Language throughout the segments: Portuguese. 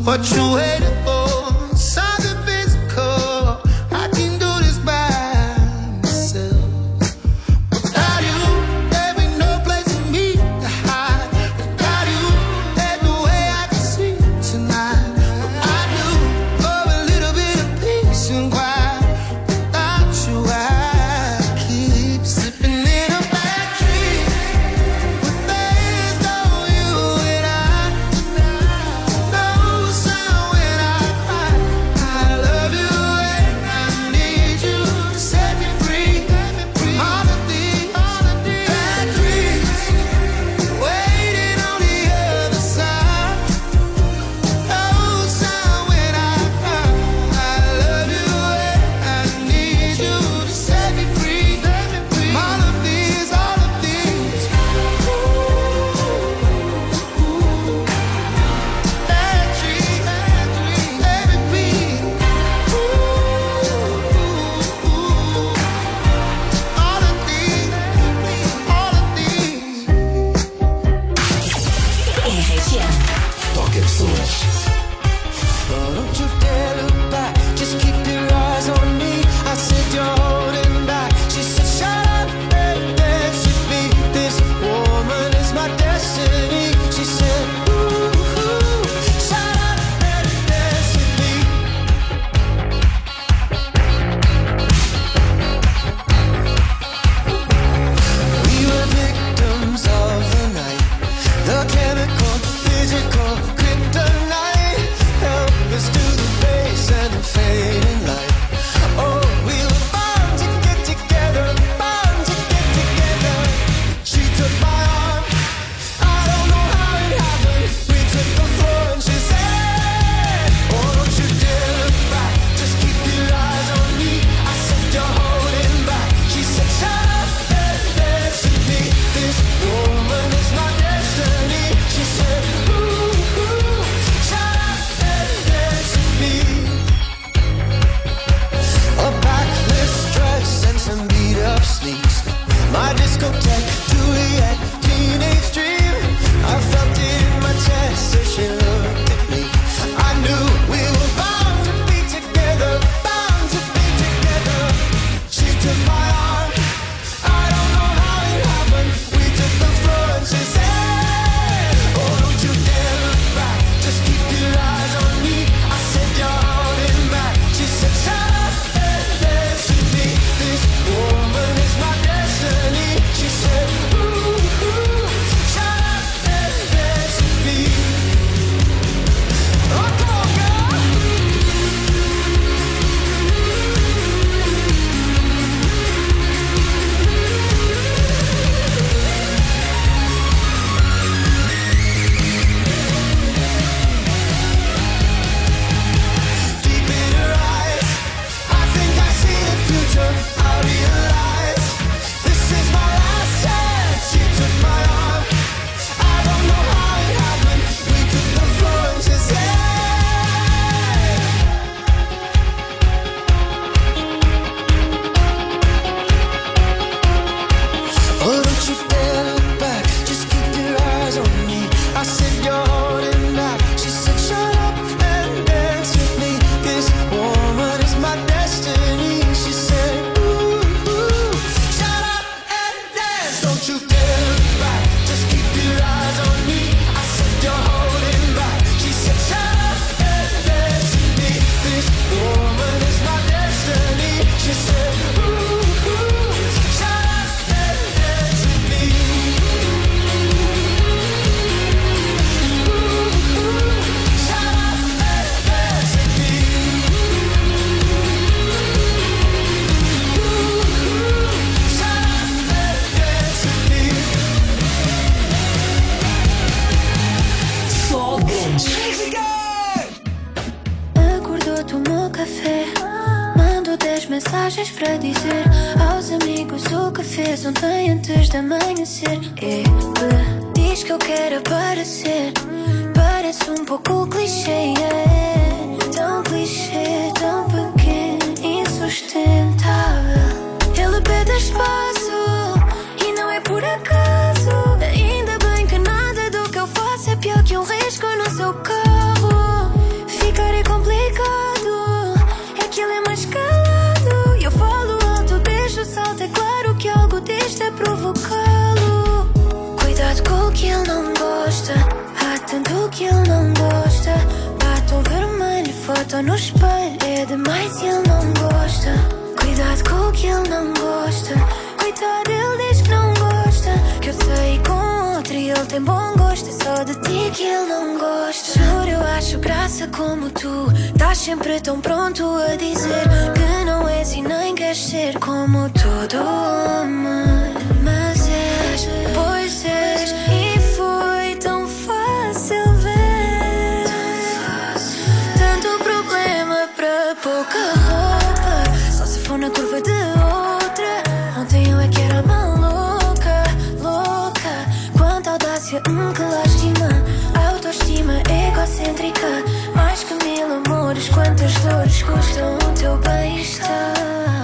What you waiting for? Something physical. I can do this by myself. Without you, there ain't no place for me to hide. Without you, there's no way I can sleep tonight. But I do for a little bit of peace and quiet. Without you, I keep slipping in a bad dream. But there's no you and I. No sound when I cry. I love you and I need you to set me free. All of these bad dreams waiting on the other side. No sound when I cry. I love you and I need you to set me free. All of these bad dreams, let it be. All of these. RFM. Toca pessoas. Don't you dare look back, just keep your eyes on me. I said you're holding back. She said shut up and dance with me. This woman is my destiny. She said ooh, shut up and dance with me. We were victims of the night. The chemical, physical, kryptonite. Help us to the base and the fading light. Oh, we were bound to get together, bound to get together. She took my arm, I don't know how it happened. We took the floor and she said, oh, don't you dare look back, just keep your eyes on me. I said you're holding back. She said shut up and dance with me. This woman is my destiny. She said ooh, shut up and dance with me. A backless dress and some beat up sneaks. My discotheque, Juliet, teenage dream. I felt it in my chest as she looked at me. I knew we were bound to be together, bound to be together. She took my arm, I don't know how it happened. We took the floor and she said, oh, don't you dare look back, just keep your eyes on me. I said you're holding back. She said shut up and dance with me. This woman is my destiny. She said ooh, shut up and dance with me. Oh, come on, girl. Deep in her eyes, I think I see the future. I realize this is my last chance. She took my arm, I don't know how it happened. We took the floor and she said, oh, don't you dare look back, just keep your eyes on me. I said you're holding back. She said shut up and dance with me. This woman is my destiny. She said ooh, shut up and dance. Don't you dare look back, just keep your eyes on me. I said you're holding back. She said shut up and dance with me. This woman is my destiny. She said ooh, shut up and dance with me. Shut up and dance with me. Shut up and dance with me. Só grandes. Acordou, tomou café, mandou 10 mensagens para dizer aos amigos o que fez ontem antes de amanhecer. Ele diz que eu quero aparecer, parece um pouco clichê, tão clichê, tão pequeno, insustentável. Ele pede espaço e não é por acaso. Ainda bem que nada do que eu faço é pior que um risco no seu carro. que ele não gosta. Batom vermelho, foto no espelho, é demais e ele não gosta. Cuidado com o que ele não gosta. Coitado, ele diz que não gosta. Que eu saí com outro e ele tem bom gosto. É só de ti que ele não gosta. Juro, eu acho graça como tu. Estás sempre tão pronto a dizer que não és e nem queres ser como todo homem. Mas és, pois és, e foi tão fácil ver. Tanto problema para pouca roupa. Só se for na curva de outra. Ontem eu é que era maluca, louca. Quanta audácia, que lástima. Autoestima egocêntrica. Mais que 1000 amores, quantas dores custam o teu bem-estar.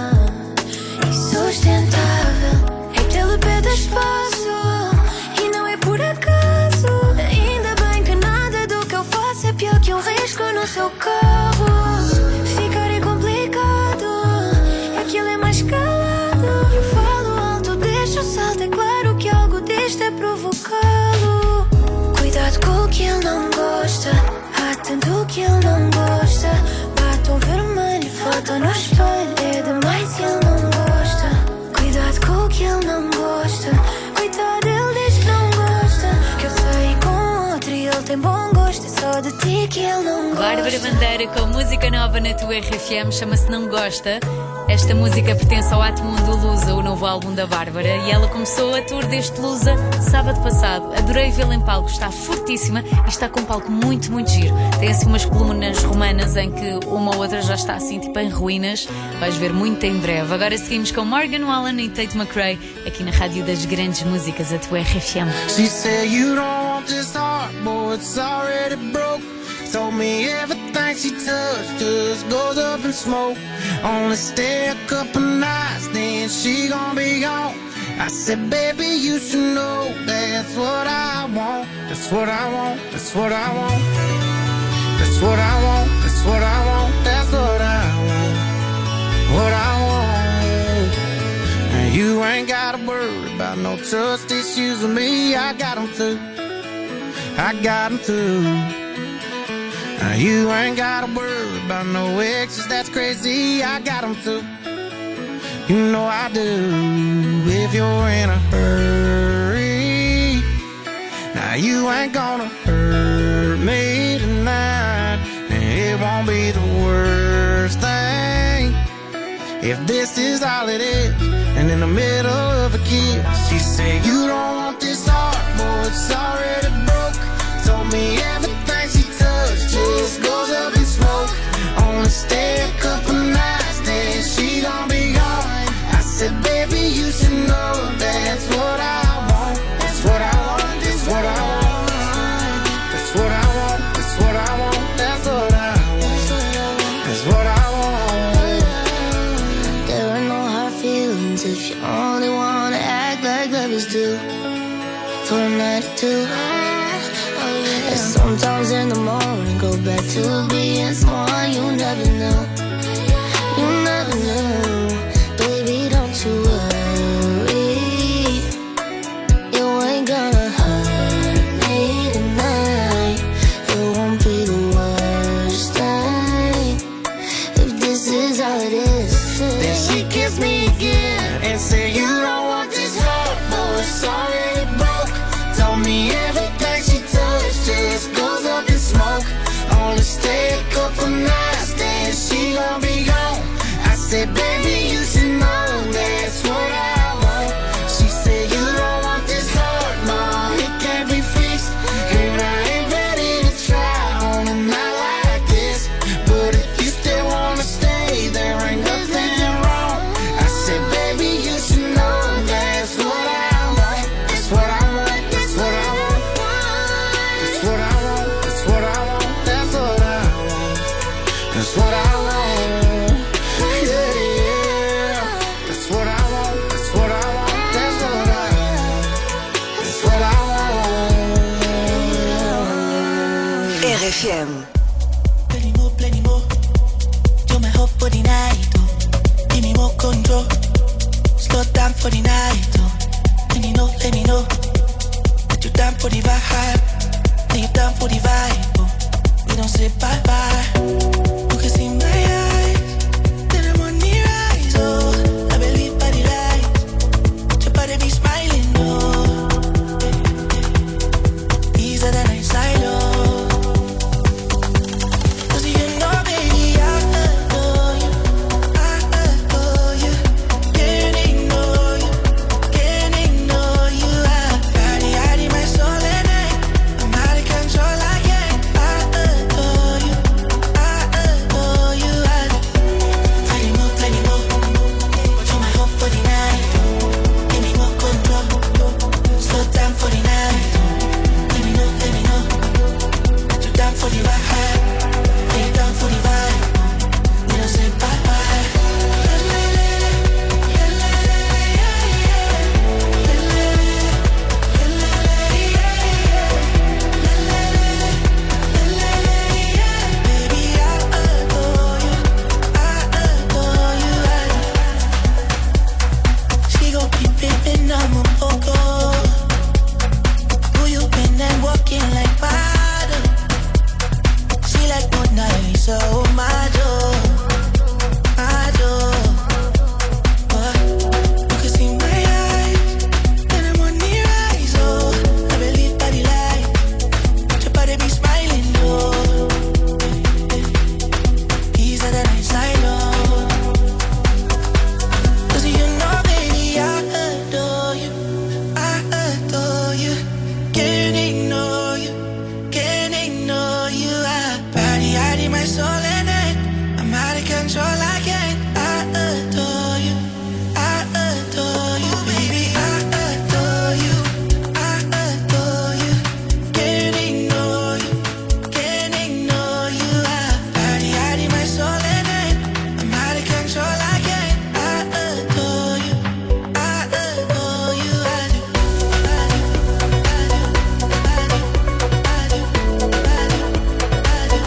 Insustentável. É que ele pede espaço e não é por acaso. Ainda bem que nada do que eu faço é pior que um risco no seu carro. Ficar é complicado. É que ele é mais calado. Eu falo alto, deixo o salto. É claro que algo deste é provocá-lo. Cuidado com o que ele não gosta. Há tanto que ele não gosta. Batom vermelho, foto no espelho, é demais e ele não gosta. Cuidado com o que ele não gosta. Coitado, ele diz que não gosta. Que eu saí com outro e ele tem bom gosto. É só de ti que ele não gosta. Bárbara Bandeira com música nova na tua RFM, chama-se Não Gosta. Esta música pertence ao Átomo do Lusa, o novo álbum da Bárbara, e ela começou a tour deste Lusa sábado passado. Adorei vê-la em palco, está fortíssima e está com um palco muito, muito giro. Tem assim umas colunas romanas em que uma ou outra já está assim tipo em ruínas. Vais ver muito em breve. Agora seguimos com Morgan Wallen e Tate McRae aqui na Rádio das Grandes Músicas, a tua RFM. She said you don't want this heart, boy, it's already broke. Told me everything she touched just goes up in smoke. Only stay a couple nights, then she gon' be gone. I said, baby, you should know that's what I want. That's what I want, that's what I want. That's what I want, that's what I want. That's what I want, what I want. And you ain't gotta worry about no trust issues with me. I got them too, I got them too. You ain't gotta worry about no exes, that's crazy, I got them too. You know I do, if you're in a hurry. Now you ain't gonna hurt me tonight, and it won't be the worst thing if this is all it is. And in the middle of a kiss, she said, you don't want this heart, boy, it's already broke. Told me everything she touched just goes up in smoke. Only stay a couple nights, then she gon' be gone. I said, baby, you should know that's what I want. That's what I want, that's what I want. That's what I want, that's what I want. That's what I want, that's what I want. There are no hard feelings if you only wanna act like lovers do. For a night or two. And sometimes in the morning go back to being someone you never knew. You never knew. Baby, don't you worry. You ain't gonna hurt me tonight. It won't be the worst thing if this is all it is. Then she kissed me again and said, you don't want this heart, boy, it's already broke. Told me everything she touched just goes up in smoke. Only stay a couple nights, then she gon' be gone. I said, baby, you should know that's what I want. She said, you don't want this heart, no, it can't be fixed. And I ain't ready to try on a night like this. But if you still wanna stay, there ain't nothing wrong. I said, baby, you should know that's what I want. That's what I want, that's what I want. That's what I want, that's what I want. That's what I want, that's what I want. Yeah, yeah. That's what I want, that's what I want. That's what I want, that's what I want. RFM. Plenty more. You're my hope for the night, oh. Give me more control. Slow down for the night, oh. Let me know. That you down for the vibe. Then you're down for the vibe, oh. We don't say bye-bye. You can see my eyes, then I'm on the rise, oh. I believe by the light, your body be smiling, oh. These are the nights I love. 'Cause you know, baby, I adore you. I adore you. Can't ignore you. Can't ignore you. Hide in my soul at night. I'm out of control, I can't. I adore you. I adore you. Plenty more, plenty more. You're my hope for the night. Give me more control. Slow down for the night. Let me know, let me know. You're down for the ride. You're down for the vibe. We don't say bye-bye. Baby, I adore you. I adore you. She gon' keep pimpin', I'm a poco. Who you been and walking like water? She like Mona Lisa, oh my door, my door. You can see my eyes, and I'm on the rise, oh. I believe by the light, your body be smiling, oh. These are the nights I love. 'Cause you know, baby, I adore you. I adore you. Can't ignore you. Can't ignore you. Hide in my soul at night. I'm out of control, I can't. I adore you. I adore you, baby. I adore you. I adore you. Can't ignore you. Can't ignore you. Hide in my soul at night. I'm out of control, I can't. I adore you. I adore you. I do. I do. I do. I do. I do. I do. I do.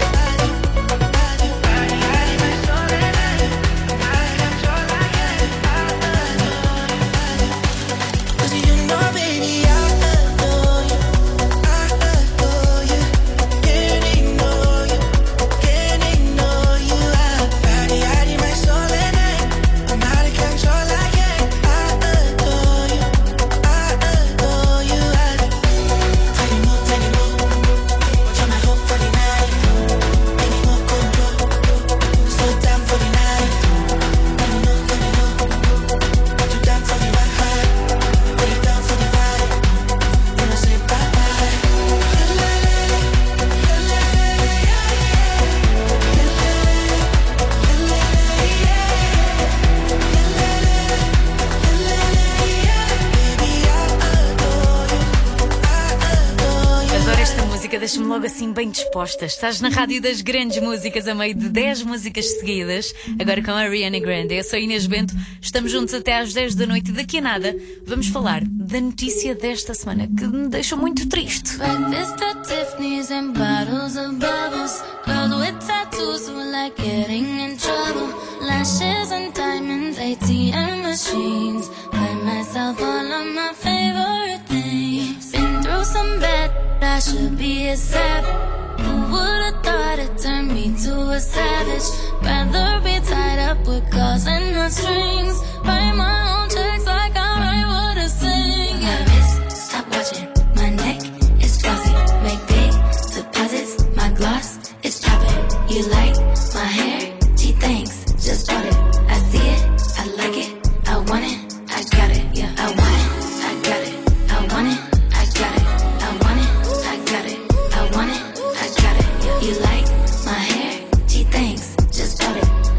Deixa-me logo assim bem disposta. Estás na rádio das grandes músicas a meio de 10 músicas seguidas. Agora com a Ariana Grande. Eu sou a Inês Bento. Estamos juntos até às 10 da noite e daqui a nada vamos falar da notícia desta semana que me deixou muito triste. Breakfast at Tiffany's and bottles of bubbles. Girls with tattoos who like getting in trouble. Lashes and diamonds, ATM machines. Buy myself all of my favorite things. Been through some bad, I should be a sap. Who would've thought it turned me to a savage? Rather be tied up with calls and not strings. Write my own checks like I write what I sing. My wrist, stop watching. My neck is glossy. Make big deposits. My gloss is chopping. You like my hair? Gee, thanks. Just bought it. I see it. I like it. I want it. I got it. Yeah, I want it. I got it. I want it. I got it. I want it. I got it. I want it. I got it. Yeah. You like my hair? Gee, thanks. Just bought it.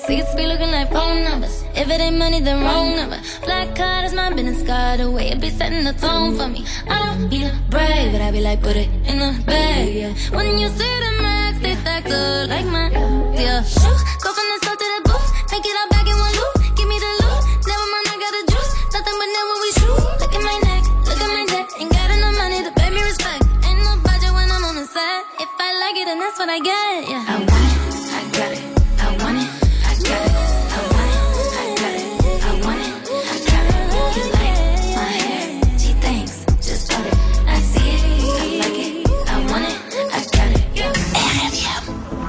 Seats be looking like phone numbers. If it ain't money, then wrong number. Black card is my business card. The way it be setting the tone for me. I don't need a brave, but I be like, put it in the bag, yeah. When you see the max, they stacked up like mine, yeah. Go from the south to the booth, make it all back in one loop. Give me the loot, never mind, I got the juice. Nothing but never we shoot. Look at my neck, look at my neck. Ain't got enough money to pay me respect. Ain't no budget when I'm on the set. If I like it, then that's what I get, yeah. I want it, I got it. I want it, I got it. I want it, I got it. I want it, I got it. You like my hair? She thinks, just put it. I see it, I like it. I want it, I got it. RFM.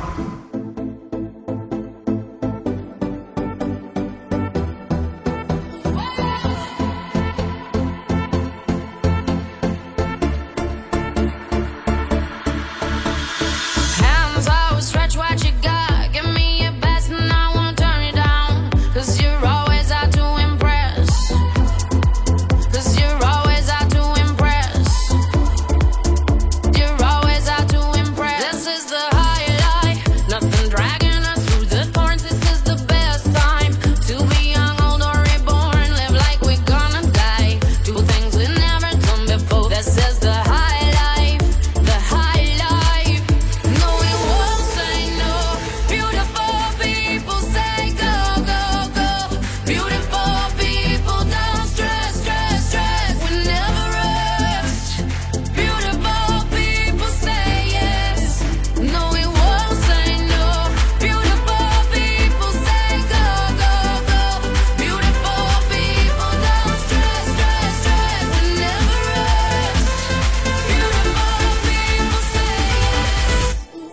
Hands out, stretch what you got. Give me your best and I won't turn it down. 'Cause you're always out to impress. 'Cause you're always out to impress. You're always out to impress. This is the highlight. Nothing dragging us through the thorns. This is the best time to be young, old or reborn. Live like we're gonna die. Do things we've never done before. This is the high life. The high life. No, we won't say no. Beautiful people say go, go, go. Beautiful people don't stress, stress, stress. We never rest. Beautiful people say yes. No, we won't say no. Beautiful people say go, go, go. Beautiful people don't stress, stress, stress. We never rest. Beautiful people say yes.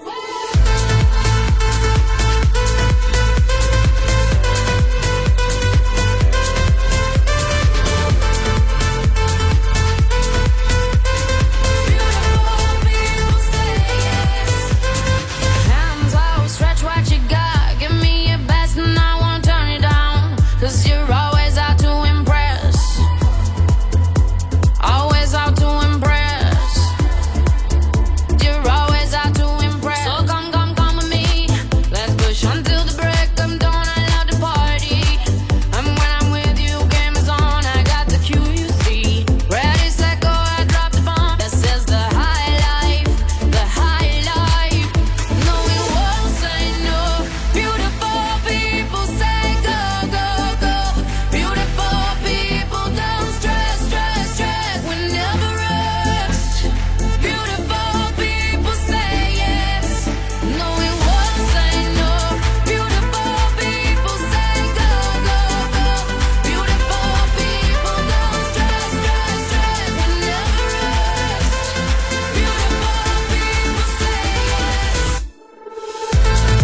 Hands out, stretch what you got. Give me your best and I won't turn it down. 'Cause you're always out to impress. Always out to impress. You're always out to impress. So come, come, come with me. Let's push until the break of dawn. I love to party. And when I'm with you, game is on. I got the cue, you see. Ready, set, go, I drop the bomb. This is the high life. The high life. No, we won't say no. Beautiful people say go, go, go. Beautiful people don't stress, stress, stress. We never rest. Beautiful people say yes. No, we won't say no. Beautiful people say go, go, go. Beautiful people don't stress, stress, stress. We never rest. Beautiful people say yes.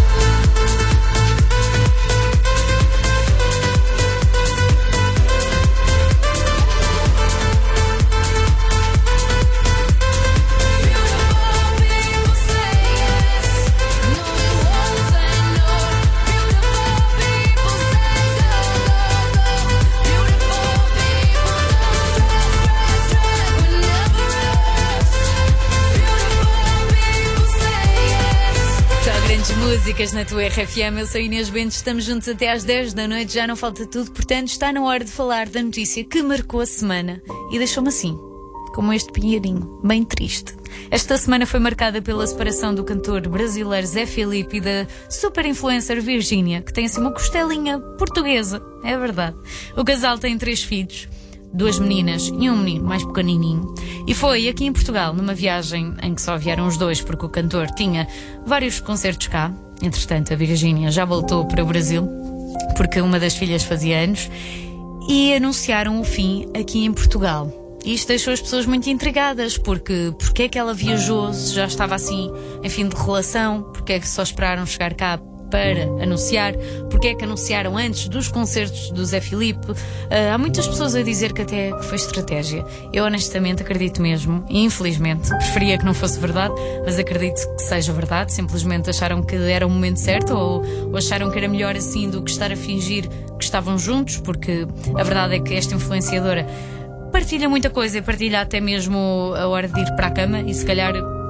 Beautiful people say yes. No, we won't say no. Beautiful people say go, go, go. Beautiful people don't stress, stress, stress. We never rest. Beautiful people say yes. Só grandes músicas na tua RFM. Eu sou Inês Bento, estamos juntos até às 10 da noite. Já não falta tudo, portanto está na hora de falar da notícia que marcou a semana e deixou-me assim, como este pinheirinho, bem triste. Esta semana foi marcada pela separação do cantor brasileiro Zé Filipe e da super influencer Virgínia, que tem assim uma costelinha portuguesa, é verdade. O casal tem 3 filhos, 2 meninas e um menino mais pequenininho. E foi aqui em Portugal, numa viagem em que só vieram os dois, porque o cantor tinha vários concertos cá. Entretanto, a Virgínia já voltou para o Brasil, porque uma das filhas fazia anos, e anunciaram o fim aqui em Portugal. Isto deixou as pessoas muito intrigadas, porque é que ela viajou se já estava assim em fim de relação, porque é que só esperaram chegar cá para anunciar, porque é que anunciaram antes dos concertos do Zé Filipe. Há muitas pessoas a dizer que até que foi estratégia. Eu honestamente acredito mesmo, e infelizmente preferia que não fosse verdade, mas acredito que seja verdade. Simplesmente acharam que era o momento certo, ou acharam que era melhor assim do que estar a fingir que estavam juntos, porque a verdade é que esta influenciadora partilha muita coisa, partilha até mesmo a hora de ir para a cama, e se calhar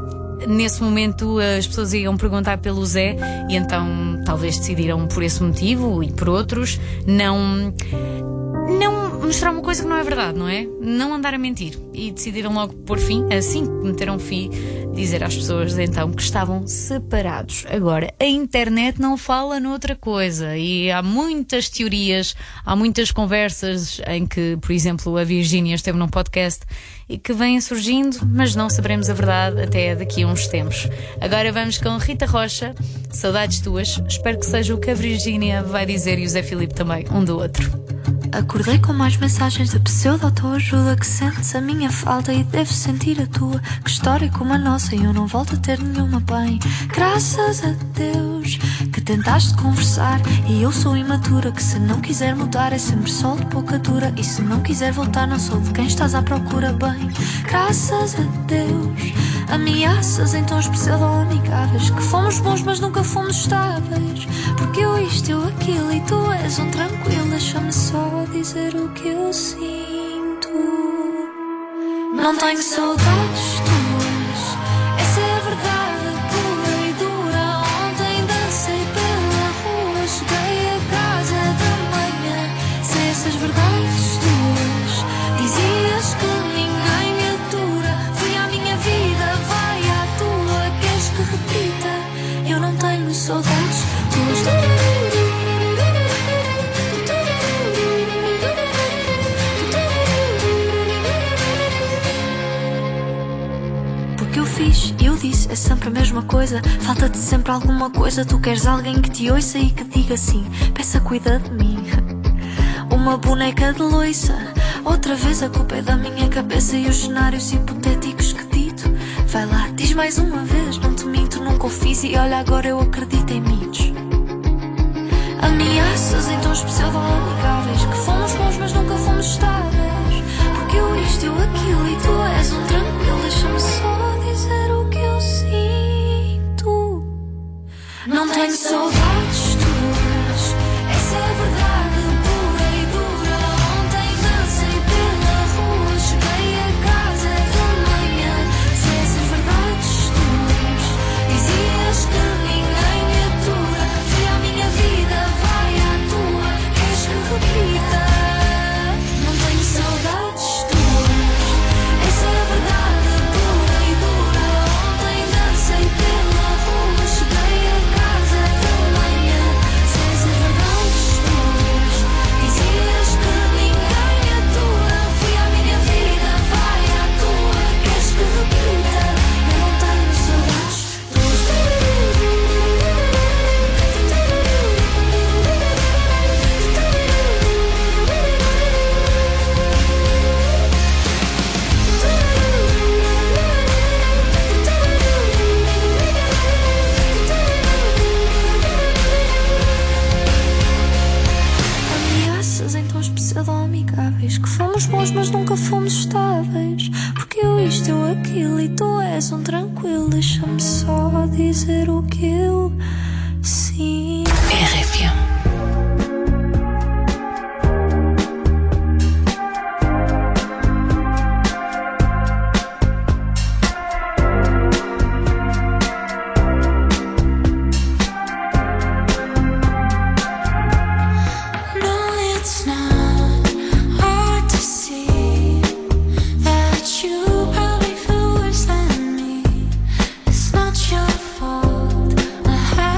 nesse momento as pessoas iam perguntar pelo Zé e então talvez decidiram por esse motivo e por outros não mostrar uma coisa que não é verdade, não é? Não andar a mentir. E decidiram logo pôr fim, assim que meteram fim, dizer às pessoas então que estavam separados. Agora, a internet não fala noutra coisa e há muitas teorias, há muitas conversas em que, por exemplo, a Virgínia esteve num podcast e que vêm surgindo, mas não saberemos a verdade até daqui a uns tempos. Agora vamos com Rita Rocha, Saudades Tuas. Espero que seja o que a Virgínia vai dizer e o Zé Filipe também, um do outro. Acordei com mais mensagens de pseudo-autoajuda, que sentes a minha falta e deves sentir a tua. Que história como a nossa e eu não volto a ter nenhuma bem. Graças a Deus que tentaste conversar e eu sou imatura, que se não quiser mudar é sempre sol de pouca dura. E se não quiser voltar não sou de quem estás à procura bem. Graças a Deus, ameaças em tons pseudo-amigáveis, que fomos bons mas nunca fomos estáveis. Porque eu isto, eu aquilo e tu és um tranquilo. Deixa-me só dizer o que eu sinto. Não tenho saudades tuas, essa é a verdade pura e dura. Ontem dancei pela rua, cheguei a casa da manhã. Sem essas verdades tuas, dizias que ninguém me atura. Fui à minha vida, vai à tua. Queres que repita? Eu não tenho saudades tuas. Eu disse, é sempre a mesma coisa. Falta-te sempre alguma coisa. Tu queres alguém que te ouça e que diga assim: peça, cuida de mim. Uma boneca de loiça. Outra vez a culpa é da minha cabeça e os cenários hipotéticos que dito. Vai lá, diz mais uma vez, não te minto, nunca o fiz e olha agora eu acredito em mitos. Ameaças em tons pseudo-amigáveis, que fomos bons mas nunca fomos estáveis. Porque eu isto, eu aquilo e tu és um tranquilo. Deixa-me só dizer o que eu sinto. Não tenho saudades tuas, essa é a verdade pura e dura. Ontem dancei pela rua, cheguei a casa de manhã. Se essas verdades tuas, dizias que ninguém me atura. Fui à minha vida, vai à tua. Queres que repita? Não tenho saudades tuas, essa é a verdade pura e dura. Ontem dancei pela rua, cheguei a casa de manhã. Se essas verdades tuas, dizias que ninguém me atura. Fui à minha vida, vai à tua. Queres que repita? Eu não tenho saudades tuas. Ameaças em tons pseudo-amigáveis, que fomos bons mas nunca fomos estáveis. Porque eu isto, eu aquilo e tu és um tranquilo. Deixa-me só dizer o que eu sinto. RFM. No, it's not hard to see that you probably feel worse than me. It's not your fault. I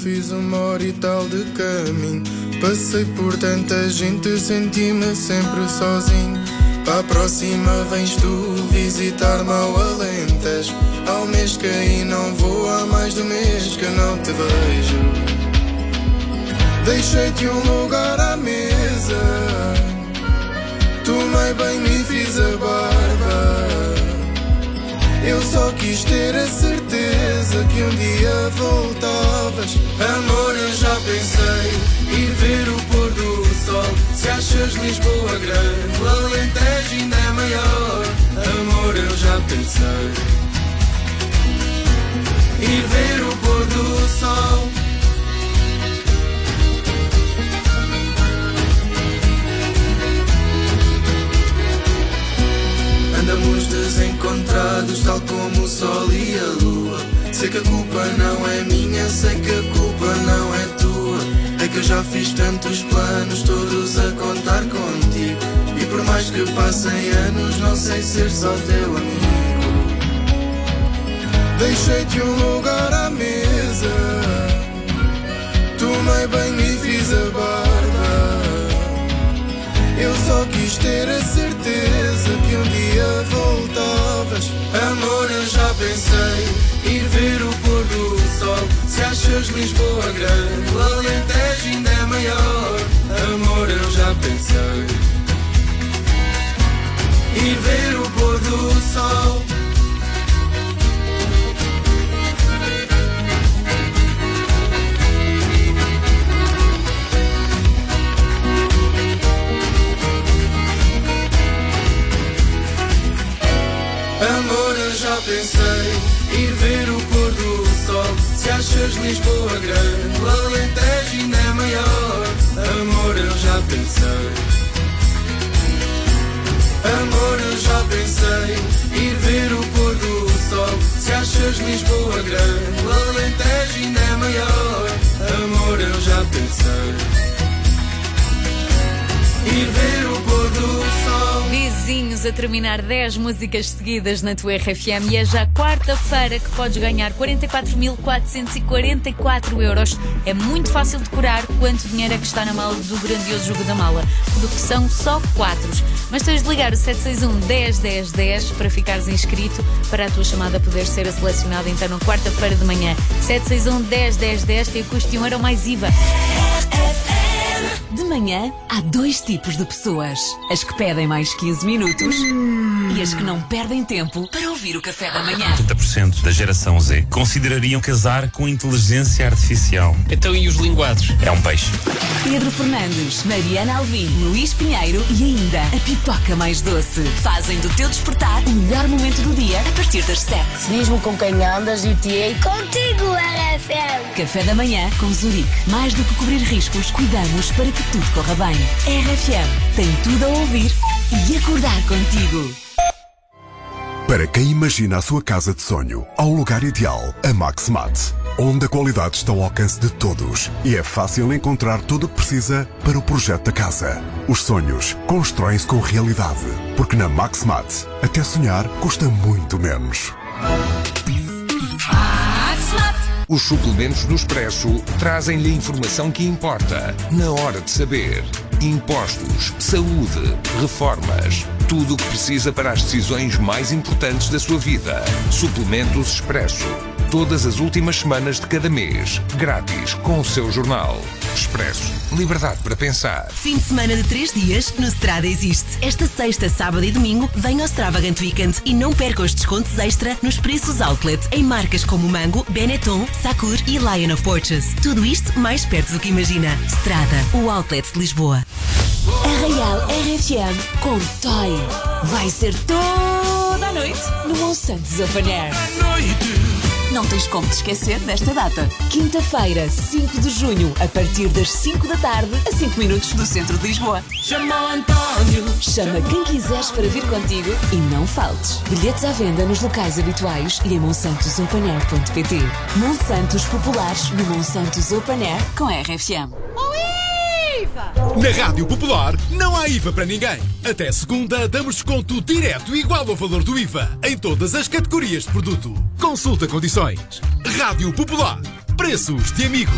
fiz 1h e tal de caminho. Passei por tanta gente, senti-me sempre sozinho. Para a próxima vens tu visitar-me ao Alentejo. Há um mês que aí não vou, há mais de um mês que não te vejo. Deixei-te um lugar à mesa, tomei banho e fiz a barba. Eu só quis ter a certeza que um dia voltavas. Amor, eu já pensei ir ver o pôr do sol. Se achas Lisboa grande, o Alentejo ainda é maior. Amor, eu já pensei ir ver o pôr do sol. Andamos desencontrados, tal como o sol e a lua. Sei que a culpa não é minha, sei que a culpa não é tua. É que eu já fiz tantos planos, todos a contar contigo. E por mais que passem anos, não sei ser só teu amigo. Deixei-te um lugar à mesa, tomei banho e fiz a barba. Eu só quis ter a certeza que um dia voltavas. Amor, eu já pensei ir ver o pôr do sol. Se achas Lisboa grande, o Alentejo ainda é maior. Amor, eu já pensei ir ver o pôr do sol. Amor, eu já pensei ir ver o pôr do sol. Se achas Lisboa grande, o Alentejo ainda é maior. Amor, eu já pensei. Amor, eu já pensei ir ver o pôr do sol. Se achas Lisboa grande, o Alentejo ainda é maior. Amor, eu já pensei ir ver o pôr do sol. Vizinhos a terminar 10 músicas seguidas na tua RFM e é já quarta-feira que podes ganhar 44.444 euros. É muito fácil decorar quanto dinheiro é que está na mala do grandioso jogo da mala, do que são só 4. Mas tens de ligar o 761 10 10 10 para ficares inscrito para a tua chamada poder ser selecionada então na quarta-feira de manhã. 761 10 10 10 tem o custo de €1 mais IVA. De manhã, há 2 tipos de pessoas. As que pedem mais 15 minutos e as que não perdem tempo para ouvir o café da manhã. 80% da geração Z considerariam casar com inteligência artificial. Então e os linguados? É um peixe. Pedro Fernandes, Mariana Alvim, Luís Pinheiro e ainda a pipoca mais doce. Fazem do teu despertar o melhor momento do dia a partir das 7. Diz-me com quem andas e te ei contigo, RFM. Café da manhã com Zurique. Mais do que cobrir riscos, cuidamos para que tudo corra bem. RFM tem tudo a ouvir e acordar contigo. Para quem imagina a sua casa de sonho, há um lugar ideal, a Maxmat, onde a qualidade está ao alcance de todos e é fácil encontrar tudo o que precisa para o projeto da casa. Os sonhos constroem-se com realidade, porque na Maxmat, até sonhar custa muito menos. Os suplementos do Expresso trazem-lhe a informação que importa, na hora de saber. Impostos, saúde, reformas, tudo o que precisa para as decisões mais importantes da sua vida. Suplementos Expresso. Todas as últimas semanas de cada mês. Grátis com o seu jornal. Expresso. Liberdade para pensar. Fim de semana de 3 dias no Strada existe. Esta sexta, sábado e domingo vem ao Extravagant Weekend e não perca os descontos extra nos preços outlet em marcas como Mango, Benetton, Sakur e Lion of Porches. Tudo isto mais perto do que imagina. Strada, o outlet de Lisboa. Arraial RFM com Toy. Vai ser toda a noite no Monsantos Open Air. Não tens como te esquecer desta data. Quinta-feira, 5 de junho, a partir das 5 da tarde, a 5 minutos do centro de Lisboa. Chama o António. Chama quem quiseres para vir contigo e não faltes. Bilhetes à venda nos locais habituais e em monsantosopenair.pt. Monsantos Populares no Monsantos Open Air com RFM. Na Rádio Popular não há IVA para ninguém. Até segunda damos desconto direto igual ao valor do IVA em todas as categorias de produto. Consulta condições. Rádio Popular. Preços de amigo.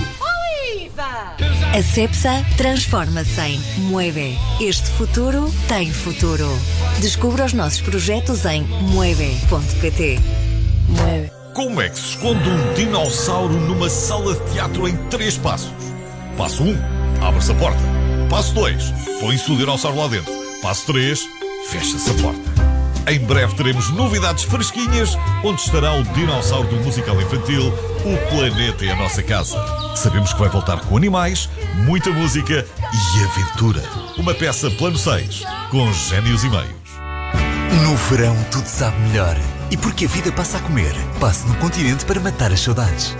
A Cepsa transforma-se em Mueve. Este futuro tem futuro. Descubra os nossos projetos em mueve.pt. Mueve. Como é que se esconde um dinossauro numa sala de teatro em 3 passos? Passo 1, abre-se a porta. Passo 2, põe-se o dinossauro lá dentro. Passo 3, fecha-se a porta. Em breve teremos novidades fresquinhas, onde estará o dinossauro do musical infantil O Planeta é a Nossa Casa. Sabemos que vai voltar com animais, muita música e aventura. Uma peça plano 6, com génios e meios. No verão tudo sabe melhor. E porque a vida passa a comer, passe no Continente para matar as saudades.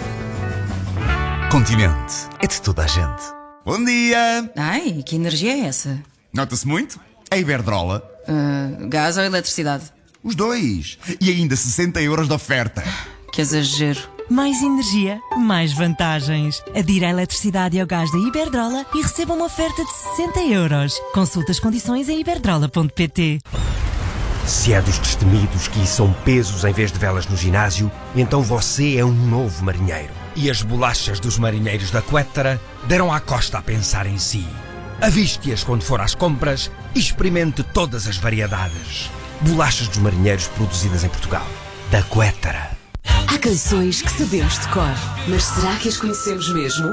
Continente é de toda a gente. Bom dia! Ai, que energia é essa? Nota-se muito? A Iberdrola. Gás ou eletricidade? Os dois. E ainda 60 euros de oferta. Que exagero. Mais energia, mais vantagens. Adira a eletricidade e ao gás da Iberdrola e receba uma oferta de 60 euros. Consulte as condições em iberdrola.pt. Se é dos destemidos que içam pesos em vez de velas no ginásio, então você é um novo marinheiro. E as bolachas dos marinheiros da Quettara deram à costa a pensar em si. Aviste-as quando for às compras e experimente todas as variedades. Bolachas dos marinheiros produzidas em Portugal. Da Quettara. Há canções que sabemos de cor, mas será que as conhecemos mesmo?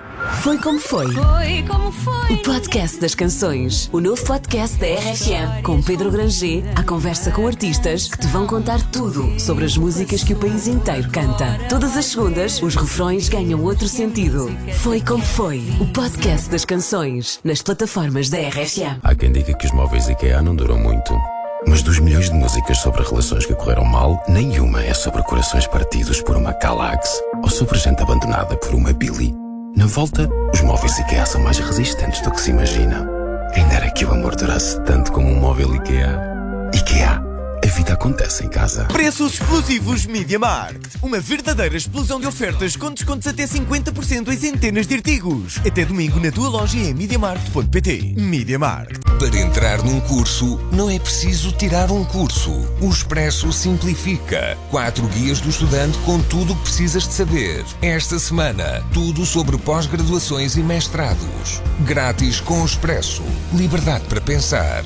Foi como foi. Foi como foi. O podcast das canções. O novo podcast da RFM. Com Pedro Granger, à conversa com artistas que te vão contar tudo sobre as músicas que o país inteiro canta. Todas as segundas, os refrões ganham outro sentido. Foi como foi. O podcast das canções. Nas plataformas da RFM. Há quem diga que os móveis IKEA não duram muito. Mas dos milhões de músicas sobre relações que correram mal, nenhuma é sobre corações partidos por uma Calax ou sobre gente abandonada por uma Billy. Na volta, os móveis IKEA são mais resistentes do que se imagina. Quem dera que o amor durasse tanto como um móvel IKEA. IKEA. A vida acontece em casa. Preços explosivos MediaMarkt. Uma verdadeira explosão de ofertas com descontos até 50% em centenas de artigos. Até domingo na tua loja em MediaMarkt.pt. MediaMarkt. Para entrar num curso, não é preciso tirar um curso. O Expresso simplifica. 4 guias do estudante com tudo o que precisas de saber. Esta semana, tudo sobre pós-graduações e mestrados. Grátis com o Expresso. Liberdade para pensar.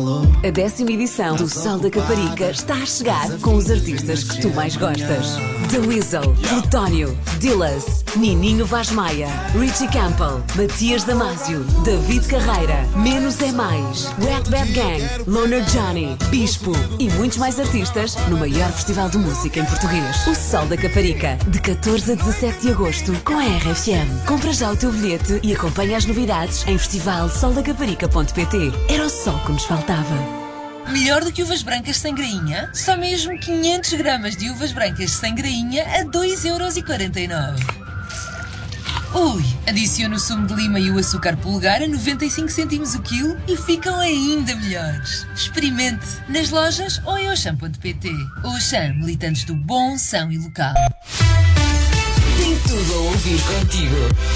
A 10ª edição do Sol da Caparica está a chegar com os artistas que tu mais gostas. The Weasel, Plutónio, Dillas, Nininho Vaz Maia, Richie Campbell, Matias Damasio, David Carreira, Menos é Mais, Wet Bad Gang, Loner Johnny, Bispo e muitos mais artistas no maior festival de música em português. O Sol da Caparica, de 14 a 17 de agosto, com a RFM. Compra já o teu bilhete e acompanha as novidades em festivalsoldacaparica.pt. Era o sol que nos faltava. Melhor do que uvas brancas sem grainha? Só mesmo 500 gramas de uvas brancas sem grainha a 2,49€. Ui, adicione o sumo de lima e o açúcar polegar a 95 cêntimos o quilo e ficam ainda melhores. Experimente nas lojas ou em Auchan.pt. Auchan, militantes do bom, são e local. Tem tudo a ouvir contigo.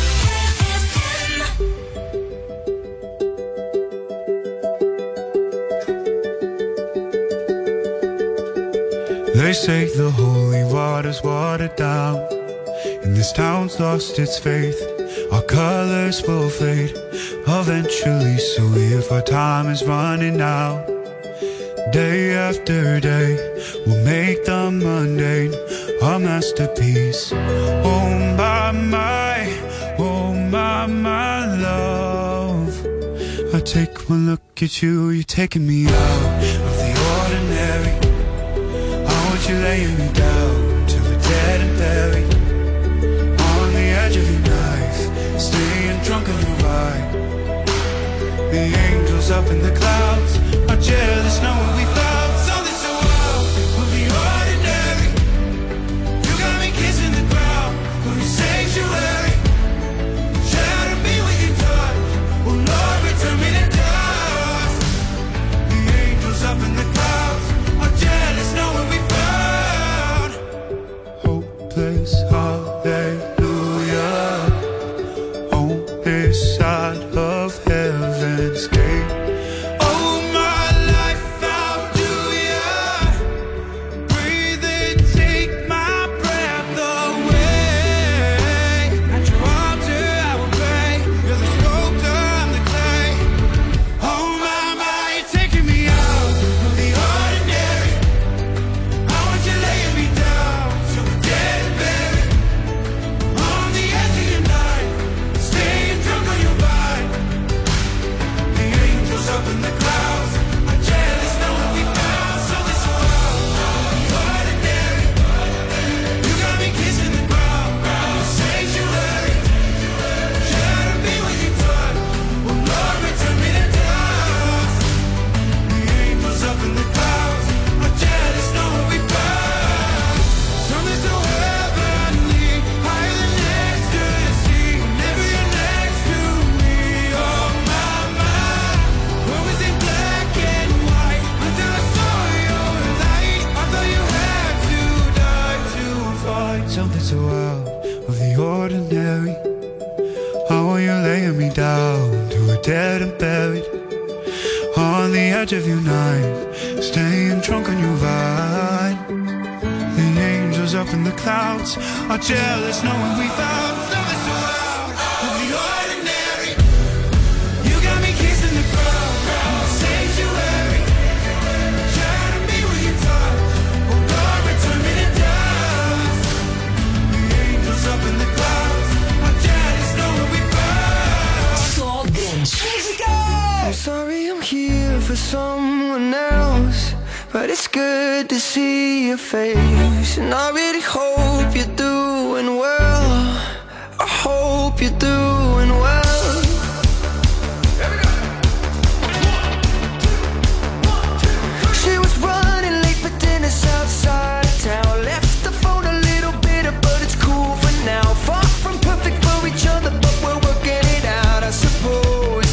They say the holy water's watered down, and this town's lost its faith. Our colors will fade eventually, so if our time is running out, day after day, we'll make the mundane a masterpiece. Oh my, love. I take one look at you, you're taking me out of the ordinary. You're laying me down to the dead and buried on the edge of your knife, staying drunk on your ride. The angels up in the clouds are jealous knowing we found something so wild. We'll be ordinary. You got me kissing the ground, we'll be sanctuary. Shatter me with your touch, oh Lord, return me to dust. The angels up in the clouds are jealous knowing we hopeless, hallelujah, on this side of heaven's gate. Oh, my life, how do ya breathe and take my breath away? laying me down to a dead and buried on the edge of your night, staying drunk on your vine. The angels up in the clouds are jealous knowing we found something so out of the ordinary. You got me kissing the ground, the sanctuary, trying to be where you touch. Oh Lord, return me to dust. The angels up in the clouds are jealous knowing we found. Só grandes música. I'm sorry I'm here for someone else, but it's good to see your face. And I really hope you're doing well. I hope you're doing well. She was running late for dinner outside of town. Left the phone a little bitter, but it's cool for now. Far from perfect for each other, but we're working it out, I suppose.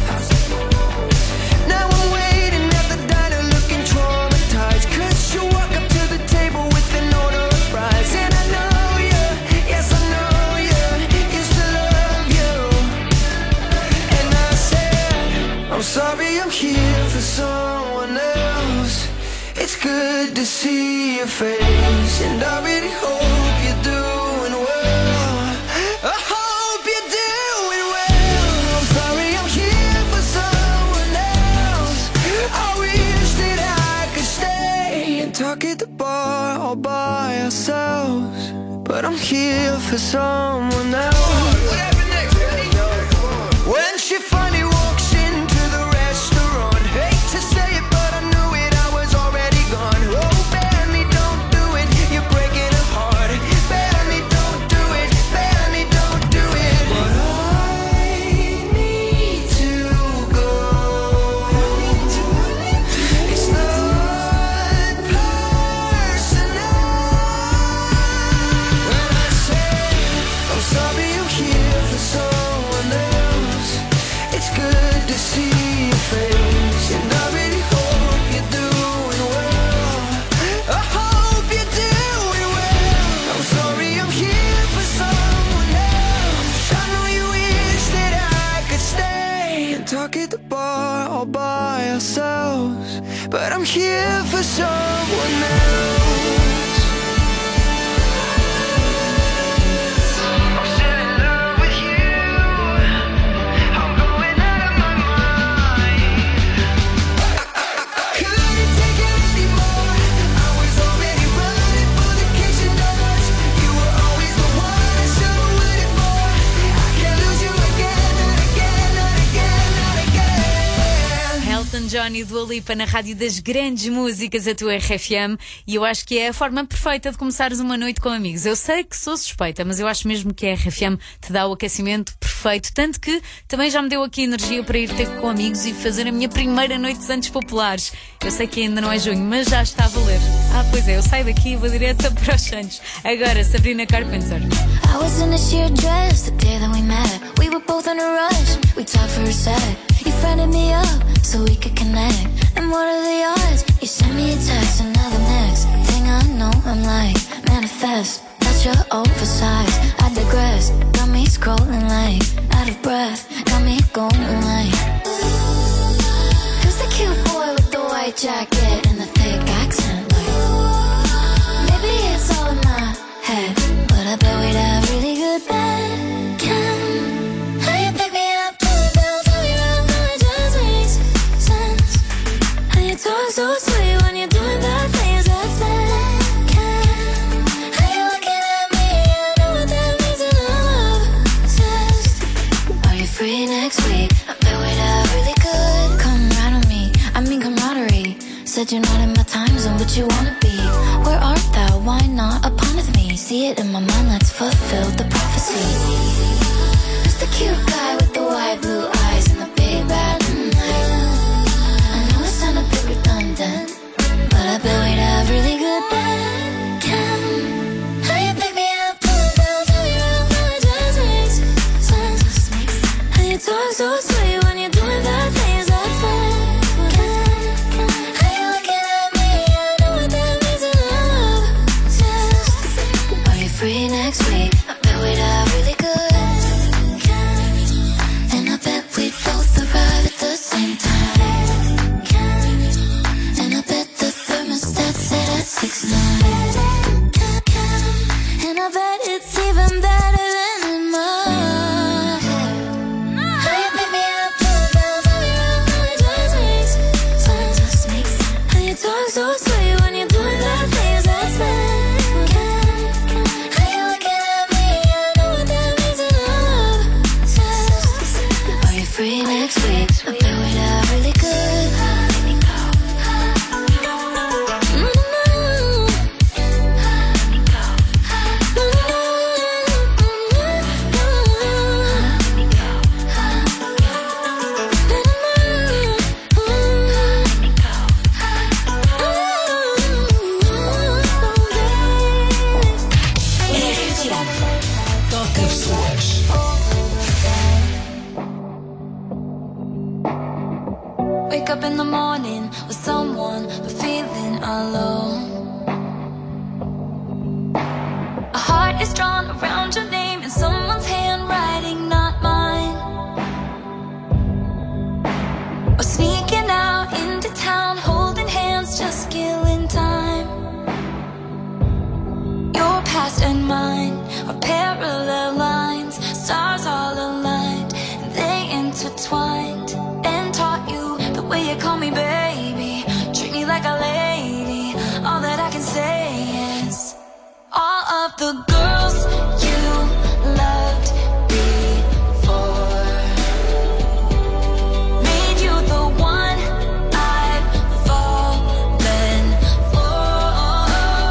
Now I'm waiting at the diner looking traumatized, 'cause you walk up to the table with an order of fries. And I know you, yes I know you, used to love you. And I said, I'm sorry I'm here for someone else. It's good to see your face, and I really hope you're doing well. I hope you're doing well. I'm sorry I'm here for someone else. I wish that I could stay and talk at the bar all by ourselves, but I'm here for someone else. When she finally walks into the restaurant, hate to say it, but I knew it, I was already gone. Oh, Benny, don't do it, you're breaking her heart. Benny, don't do it, Benny, don't do it. But I need to go. It's not personal. When I say I'm sorry I'm here for someone else, it's good to see your face, and I really hope you're doing well. I hope you're doing well. I'm sorry I'm here for someone else. I know you wish that I could stay and talk at the bar all by ourselves, but I'm here for someone else. I'm still in love with you. I'm going out of my mind. I couldn't take it anymore. I was already running for the kitchen doors. You were always the one I should have waited for. I can't lose you again, not again, not again, not again. Elton John e Dua Lipa na rádio das grandes músicas, a tua RFM, e eu acho que é a forma perfeita de começares uma noite com amigos. Eu sei que sou suspeita, mas eu acho mesmo que a RFM te dá o aquecimento perfeito, tanto que também já me deu aqui energia para ir ter com amigos e fazer a minha primeira noite de Santos Populares. Eu sei que ainda não é junho, mas já está a valer. Ah, pois é, eu saio daqui e vou direto para os Santos. Agora, Sabrina Carpenter. I was in a sheer dress the day that we met. We were both in a rush, we talked for a sec. You friended me up so we could connect. And what are the odds? You sent me a text, and now the next thing I know I'm like, manifest. That's your oversized, I digress. Got me scrolling like, out of breath. Got me going like, who's the cute boy with the white jacket and the thick accent? Like, maybe it's all in my head, but I bet we'd have really good bed. How you pick me up, pull me down, tell me around, how it just makes sense. How you talk so sweet when you're doing bad things, that's bad. How you looking at me, I know what that means, and I'm obsessed. Are you free next week? I bet we'd have really good. Come right on me, I mean camaraderie. Said you're not in my time zone, but you wanna be. Where art thou? Why not upon with me? See it in my mind, let's fulfill the prophecy. Who's the cute guy with the wide blue eyes and the big bad night? I know it sound a bit redundant, but I bet we'd have really good bed. How you pick me up, pull me down, tell me around, how it just makes sense. How you talk so sweet when you're doing bad things, that's bad. How you looking at me, I know what that means, and I'm obsessed. Are you free next week? I bet we'd have really good. free next week. I bet we'd have really good. Wake up in the morning with someone but feeling alone. A heart is drawn around your name in someone's handwriting, not mine. Or sneaking out into town, holding hands, just killing time. Your past and mine are parallel lines, stars all aligned, and they intertwined. And taught you the way you call me baby, treat me like a lady. All that I can say is all of the girls you loved before made you the one I've fallen for.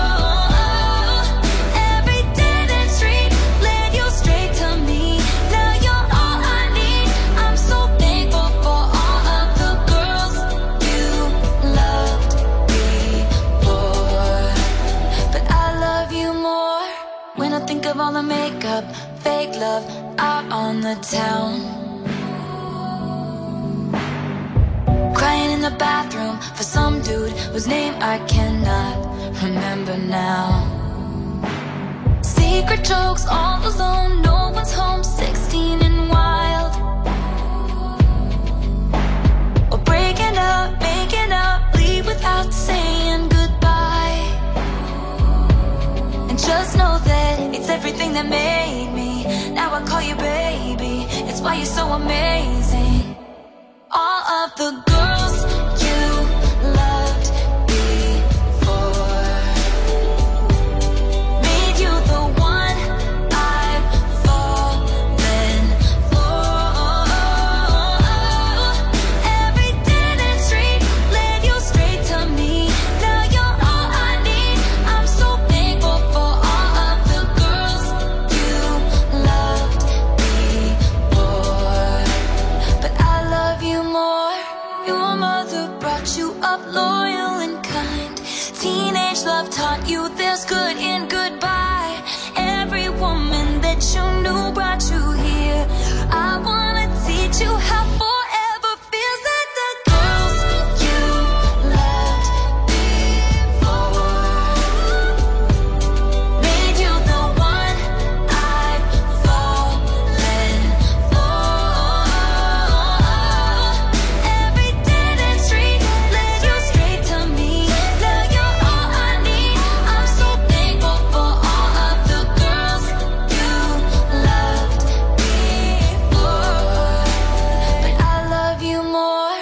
Every dead end street led you straight to me. Now you're all I need. I'm so thankful for all of the girls you loved before. But I love you more when I think of all the makeup, fake love out on the town. Crying in the bathroom for some dude whose name I cannot remember now. Secret jokes all alone, no one's home, 16 and wild. Or breaking up, making up, leave without saying goodbye. And just know that it's everything that made me. Now I call you baby, it's why you're so amazing. All of the girls you loved before made you the one I've fallen for. Every dead end street led you straight to me. Now you're all I need. I'm so thankful for all of the girls you loved before. But I love you more. Your mother brought you up loyal and kind. Teenage love taught you there's good in goodbye. Every woman that you knew brought you here. I wanna teach you how forever feels. Like the girls you loved before made you the one I've fallen for. Every dead end street led you straight to me. Now you're all I need. I'm so thankful for all of the girls you loved before. But I love you more.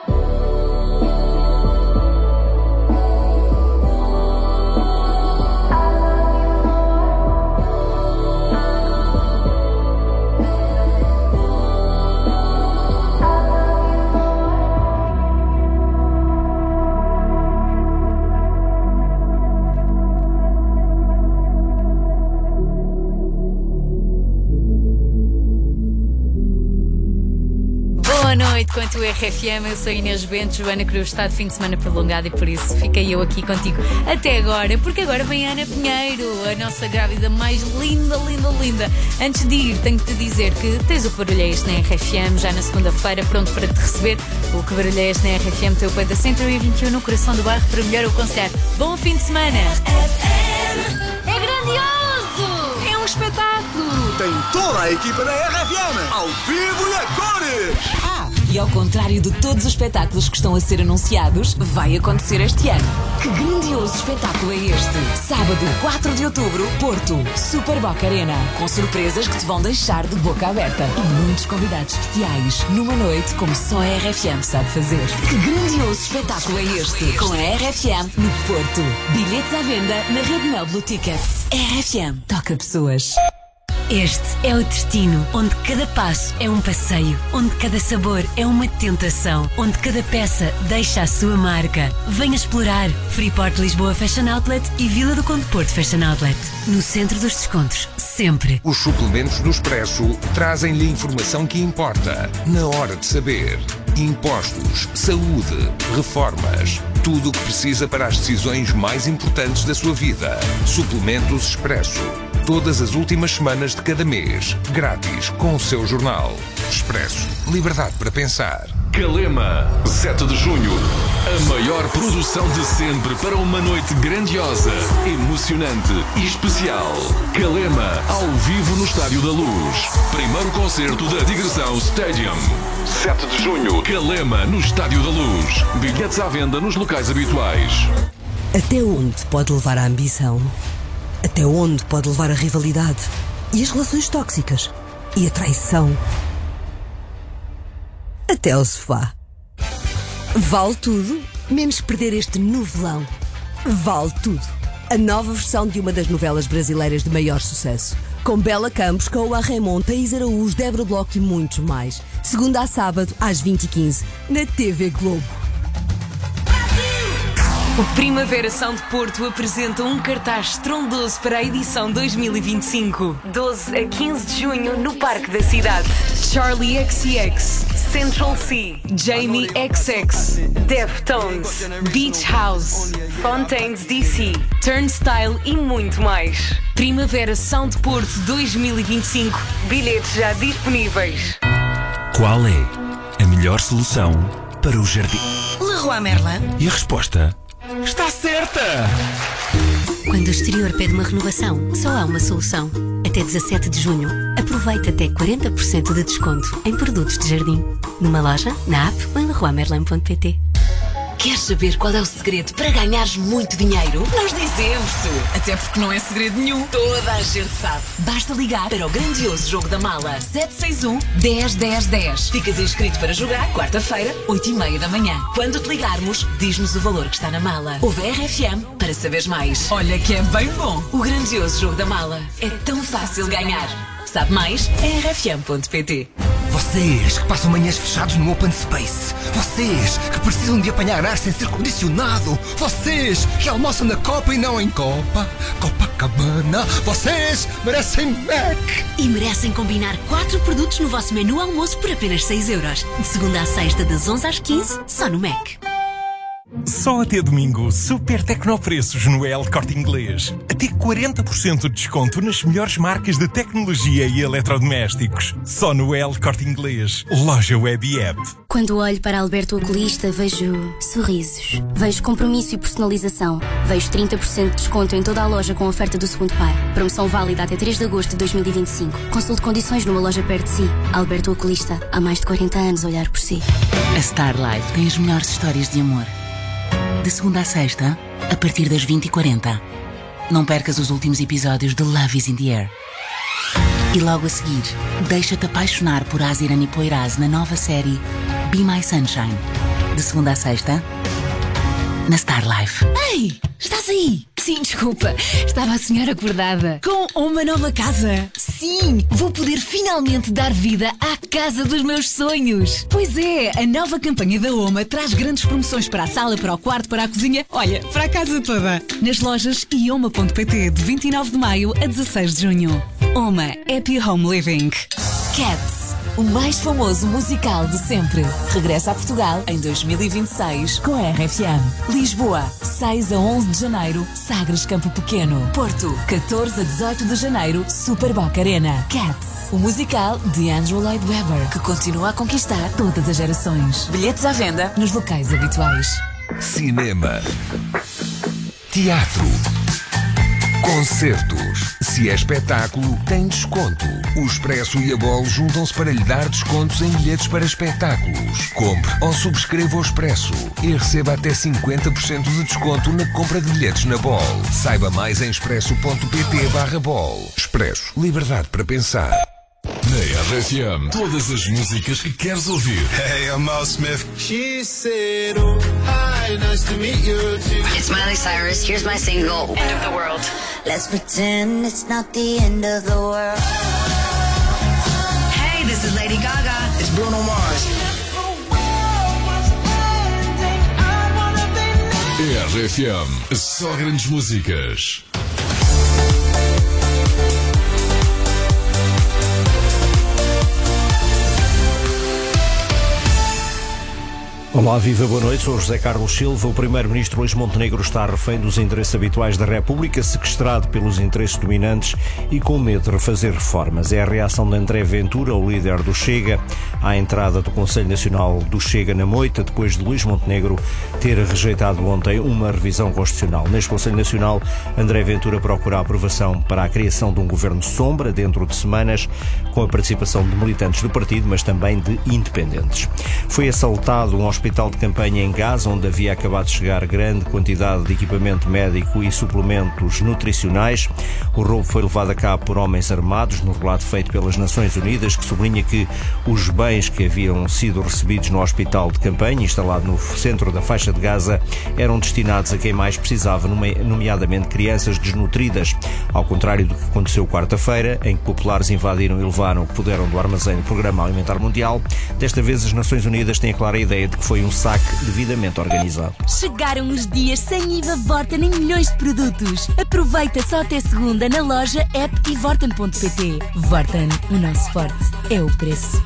Boa noite, quanto o RFM, eu sou Inês Bento. Joana Cruz está de fim de semana prolongado e por isso fiquei eu aqui contigo até agora, porque agora vem a Ana Pinheiro, a nossa grávida mais linda, linda, linda. Antes de ir, tenho que te dizer que tens o Que Barulho é Este na RFM já na segunda-feira, pronto para te receber. O Que Barulho é Este na RFM tem o pé da 121 no coração do bairro para melhor o aconselhar. Bom fim de semana! É grandioso! É um espetáculo! Tem toda a equipa da RFM, ao vivo e a cores! E ao contrário de todos os espetáculos que estão a ser anunciados, vai acontecer este ano. Que grandioso espetáculo é este? Sábado, 4 de outubro, Porto, Super Boca Arena. Com surpresas que te vão deixar de boca aberta. E muitos convidados especiais, numa noite como só a RFM sabe fazer. Que grandioso espetáculo é este? Com a RFM no Porto. Bilhetes à venda na Rede Mel Blue Tickets. RFM toca pessoas. Este é o destino, onde cada passo é um passeio, onde cada sabor é uma tentação, onde cada peça deixa a sua marca. Venha explorar Freeport Lisboa Fashion Outlet e Vila do Conde Porto Fashion Outlet. No centro dos descontos, sempre. Os suplementos do Expresso trazem-lhe a informação que importa, na hora de saber. Impostos, saúde, reformas, tudo o que precisa para as decisões mais importantes da sua vida. Suplementos Expresso. Todas as últimas semanas de cada mês, grátis com o seu jornal. Expresso. Liberdade para pensar. Calema, 7 de junho. A maior produção de sempre para uma noite grandiosa, emocionante e especial. Calema, ao vivo no Estádio da Luz. Primeiro concerto da Digressão Stadium. 7 de junho, Calema, no Estádio da Luz. Bilhetes à venda nos locais habituais. Até onde pode levar a ambição? Até onde pode levar a rivalidade? E as relações tóxicas? E a traição? Até ao sofá. Vale tudo, menos perder este novelão. Vale tudo. A nova versão de uma das novelas brasileiras de maior sucesso. Com Bela Campos, Coa Raymond, Thaís Araújo, Débora Bloch e muitos mais. Segunda a sábado, às 20h15, na TV Globo. O Primavera Sound Porto apresenta um cartaz estrondoso para a edição 2025. 12 a 15 de junho no Parque da Cidade. Charlie XCX, Central C, Jamie XX, Deftones, Beach House, Fontaines DC, Turnstile e muito mais. Primavera Sound Porto 2025. Bilhetes já disponíveis. Qual é a melhor solução para o jardim? Leroy Merlin. E a resposta está certa! Quando o exterior pede uma renovação, só há uma solução. Até 17 de junho, aproveite até 40% de desconto em produtos de jardim. Numa loja, na app ou em leroymerlin.pt. Queres saber qual é o segredo para ganhares muito dinheiro? Nós dizemos-te! Até porque não é segredo nenhum. Toda a gente sabe. Basta ligar para o grandioso jogo da mala. 761-10-10-10. Ficas inscrito para jogar quarta-feira, 8h30 da manhã. Quando te ligarmos, diz-nos o valor que está na mala. Ouve a RFM para saberes mais. Olha que é bem bom. O grandioso jogo da mala. É tão fácil ganhar. Sabe mais? Em rfm.pt. Vocês que passam manhãs fechados no Open Space. Vocês que precisam de apanhar ar sem ser condicionado. Vocês que almoçam na Copa e não em Copa. Copacabana. Vocês merecem Mac. E merecem combinar 4 produtos no vosso menu almoço por apenas 6€. De segunda à sexta, das 11 às 15, só no Mac. Só até domingo, super tecnopreços no El Corte Inglês. Até 40% de desconto nas melhores marcas de tecnologia e eletrodomésticos. Só no El Corte Inglês. Loja web e app. Quando olho para Alberto Oculista, vejo sorrisos. Vejo compromisso e personalização. Vejo 30% de desconto em toda a loja com oferta do segundo par. Promoção válida até 3 de agosto de 2025. Consulte condições numa loja perto de si. Alberto Oculista, há mais de 40 anos a olhar por si. A Star Life tem as melhores histórias de amor. De segunda a sexta, a partir das 20h40. Não percas os últimos episódios de Love is in the Air. E logo a seguir, deixa-te apaixonar por Azirani Poiraz na nova série Be My Sunshine. De segunda a sexta, na Star Life. Ei, estás aí? Sim, desculpa. Estava a sonhar acordada. Com uma nova casa. Sim, vou poder finalmente dar vida à casa dos meus sonhos. Pois é, a nova campanha da Oma traz grandes promoções para a sala, para o quarto, para a cozinha. Olha, para a casa toda. Nas lojas e oma.pt de 29 de maio a 16 de junho. Oma Happy Home Living. Cats, o mais famoso musical de sempre, regressa a Portugal em 2026 com a RFM. Lisboa, 6 a 11 de janeiro, Sagres Campo Pequeno. Porto, 14 a 18 de janeiro, Super Boca Arena. Cats, o musical de Andrew Lloyd Webber, que continua a conquistar todas as gerações. Bilhetes à venda nos locais habituais. Cinema, teatro, concertos. Se é espetáculo, tem desconto. O Expresso e a Bol juntam-se para lhe dar descontos em bilhetes para espetáculos. Compre ou subscreva o Expresso e receba até 50% de desconto na compra de bilhetes na Bol. Saiba mais em expresso.pt/Bol. Expresso. Liberdade para pensar. Na RFM, todas as músicas que queres ouvir. Hey, I'm Mal Smith. She said, oh, hi, nice to meet you too. It's Miley Cyrus. Here's my single, End of the World. Let's pretend it's not the end of the world. It's Bruno Mars. RFM, só grandes músicas. Olá, viva, boa noite. Sou José Carlos Silva. O primeiro-ministro Luís Montenegro está refém dos interesses habituais da República, sequestrado pelos interesses dominantes e com medo de refazer reformas. É a reação de André Ventura, o líder do Chega, à entrada do Conselho Nacional do Chega na moita, depois de Luís Montenegro ter rejeitado ontem uma revisão constitucional. Neste Conselho Nacional, André Ventura procura a aprovação para a criação de um governo sombra dentro de semanas, com a participação de militantes do partido, mas também de independentes. Foi assaltado um hospital de campanha em Gaza, onde havia acabado de chegar grande quantidade de equipamento médico e suplementos nutricionais. O roubo foi levado a cabo por homens armados, no relato feito pelas Nações Unidas, que sublinha que os bens que haviam sido recebidos no hospital de campanha, instalado no centro da faixa de Gaza, eram destinados a quem mais precisava, nomeadamente crianças desnutridas. Ao contrário do que aconteceu quarta-feira, em que populares invadiram e levaram o que puderam do armazém do Programa Alimentar Mundial, desta vez as Nações Unidas têm a clara ideia de que foi um saque devidamente organizado. Chegaram os dias sem IVA Vorten em milhões de produtos. Aproveita só até segunda na loja, app e vorten.pt. Vorten, o nosso forte é o preço.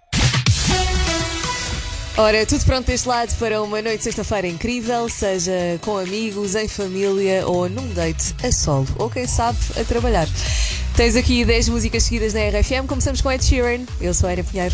Ora, tudo pronto deste lado para uma noite de sexta-feira incrível, seja com amigos, em família ou num date a solo, ou quem sabe a trabalhar. Tens aqui 10 músicas seguidas na RFM, começamos com Ed Sheeran. Eu sou a Ana Pinheiro.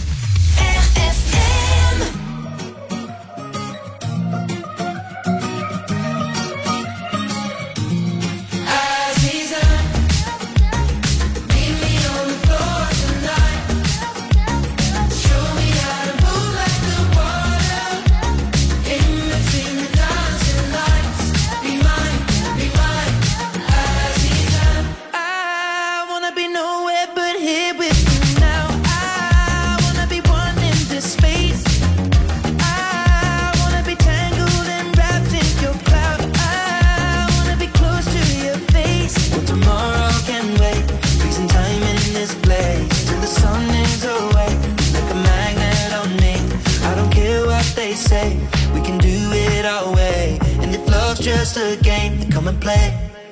Just a game, then come and play.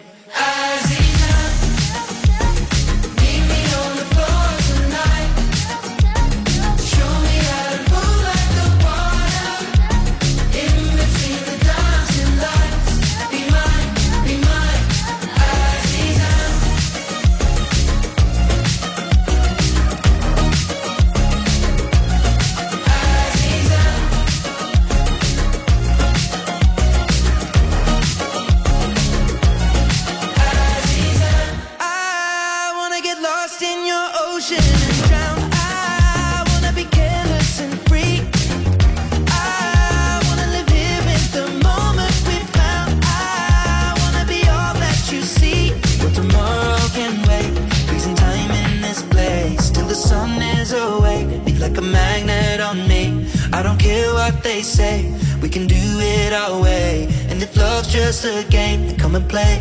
They say we can do it our way, and if love's just a game, then come and play.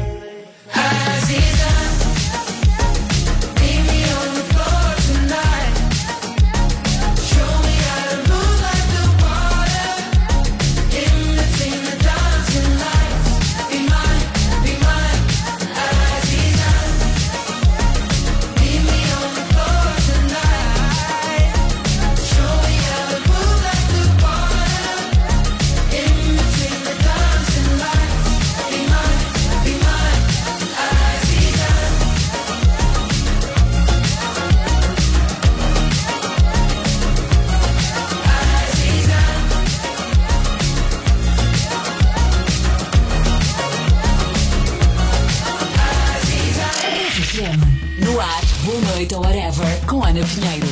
No ar, boa noite ou whatever, com Ana Pinheiro.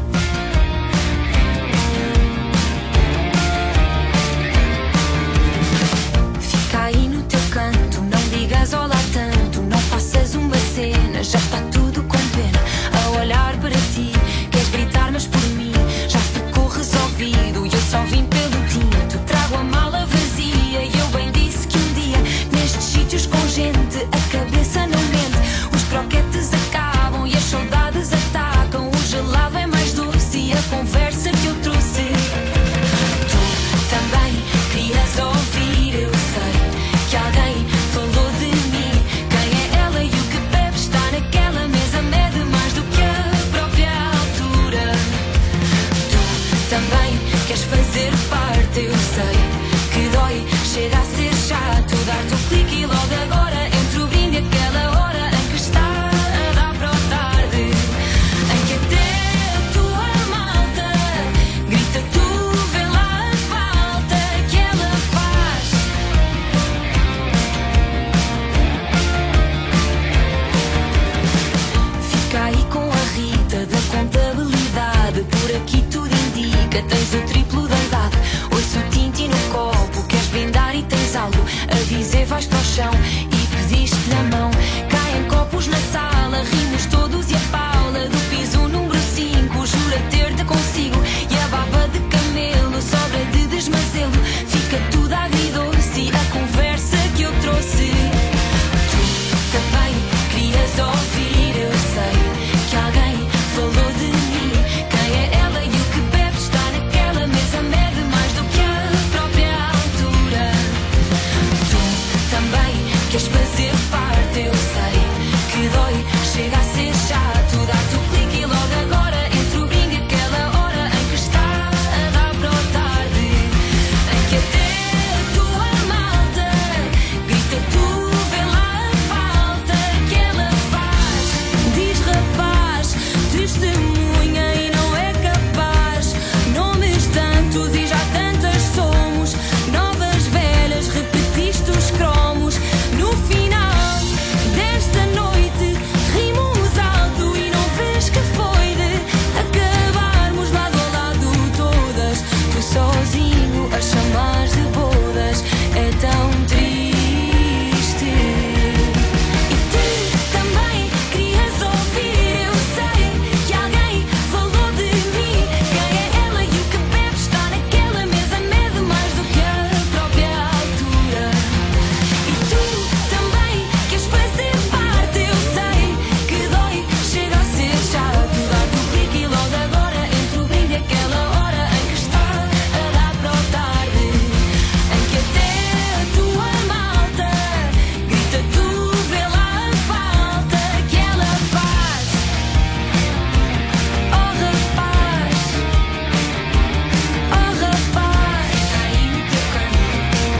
Fica aí no teu canto, não digas olá tanto, não faças uma cena, já está tudo com pena. A olhar para ti, queres gritar mas por mim já ficou resolvido. E eu só vim pelo tinto, trago a mala vazia. E eu bem disse que um dia, nestes sítios com gente, a cabeça não mente. Os croquetes acabam e as saudades atacam. O gelado é mais doce e a conversa que eu também queres fazer parte. Eu sei que dói, chega a ser chato dar-te um clique e logo agora entre o brinde e aquela hora em que está a dar para o tarde, em que até a tua malta grita, tu vê lá a falta que ela faz. Fica aí com a Rita da contabilidade, por aqui tudo indica, tens o triplo da idade. Ouço o tinti no copo, queres brindar e tens algo a dizer, vais para o chão e pediste-lhe a mão. Caem copos na sala, rimos todos e a